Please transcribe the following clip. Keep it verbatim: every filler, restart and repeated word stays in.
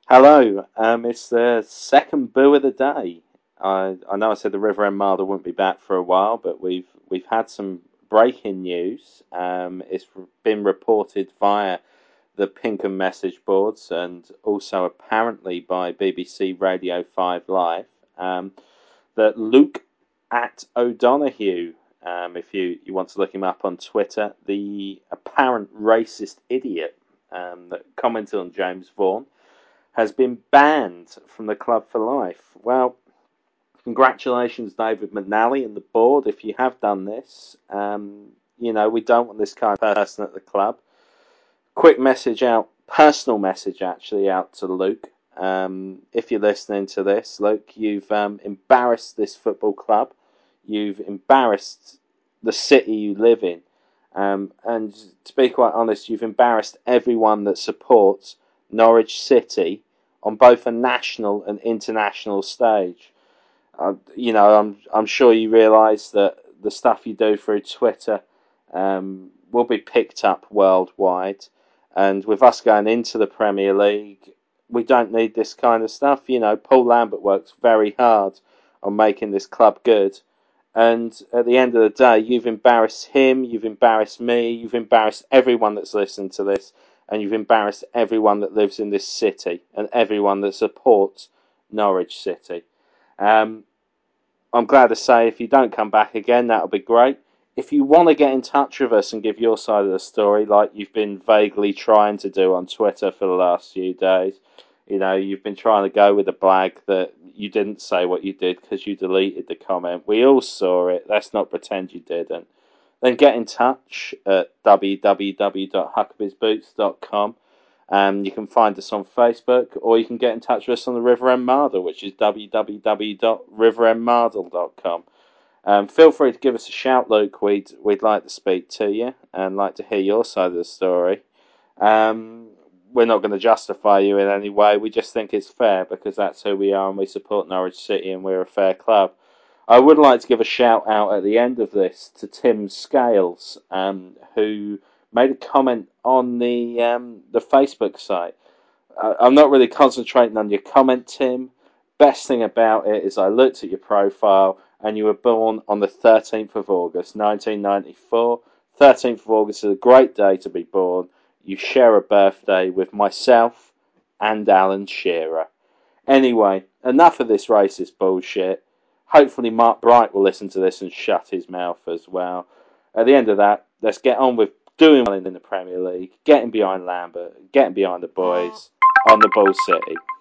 Hello, um, it's the second boo of the day. I I know I said the River End Marder wouldn't be back for a while, but we've we've had some breaking news. Um, it's been reported via the Pinkham message boards and also apparently by B B C Radio Five Live um, that Luke at O'Donoghue, um, if you, you want to look him up on Twitter, the apparent racist idiot um, that commented on James Vaughan, has been banned from the club for life. Well, congratulations, David McNally and the board, if you have done this. Um, you know, we don't want this kind of person at the club. Quick message out, personal message actually out to Luke. Um, if you're listening to this, Luke, you've um, embarrassed this football club. You've embarrassed the city you live in. Um, and to be quite honest, you've embarrassed everyone that supports Norwich City on both a national and international stage. Uh, you know, I'm I'm sure you realise that the stuff you do through Twitter um, will be picked up worldwide, and with us going into the Premier League, we don't need this kind of stuff. You know, Paul Lambert works very hard on making this club good, and at the end of the day, you've embarrassed him, you've embarrassed me, you've embarrassed everyone that's listened to this, and you've embarrassed everyone that lives in this city and everyone that supports Norwich City. Um, I'm glad to say if you don't come back again, that'll be great. If you want to get in touch with us and give your side of the story, like you've been vaguely trying to do on Twitter for the last few days, you know, you've been trying to go with the blag that you didn't say what you did because you deleted the comment. We all saw it. Let's not pretend you didn't. Then get in touch at w w w dot huckabees boots dot com. Um, you can find us on Facebook, or you can get in touch with us on the River End Mardle, which is w w w dot river end mardle dot com. Um, feel free to give us a shout, Luke. We'd we'd like to speak to you and like to hear your side of the story. Um, we're not going to justify you in any way. We just think it's fair because that's who we are and we support Norwich City and we're a fair club. I would like to give a shout out at the end of this to Tim Scales, um, who made a comment on the um, the Facebook site. Uh, I'm not really concentrating on your comment, Tim. Best thing about it is I looked at your profile and you were born on the thirteenth of August, nineteen ninety-four. thirteenth of August is a great day to be born. You share a birthday with myself and Alan Shearer. Anyway, enough of this racist bullshit. Hopefully Mark Bright will listen to this and shut his mouth as well. At the end of that, let's get on with doing well in the Premier League, getting behind Lambert, getting behind the boys on the Bull City.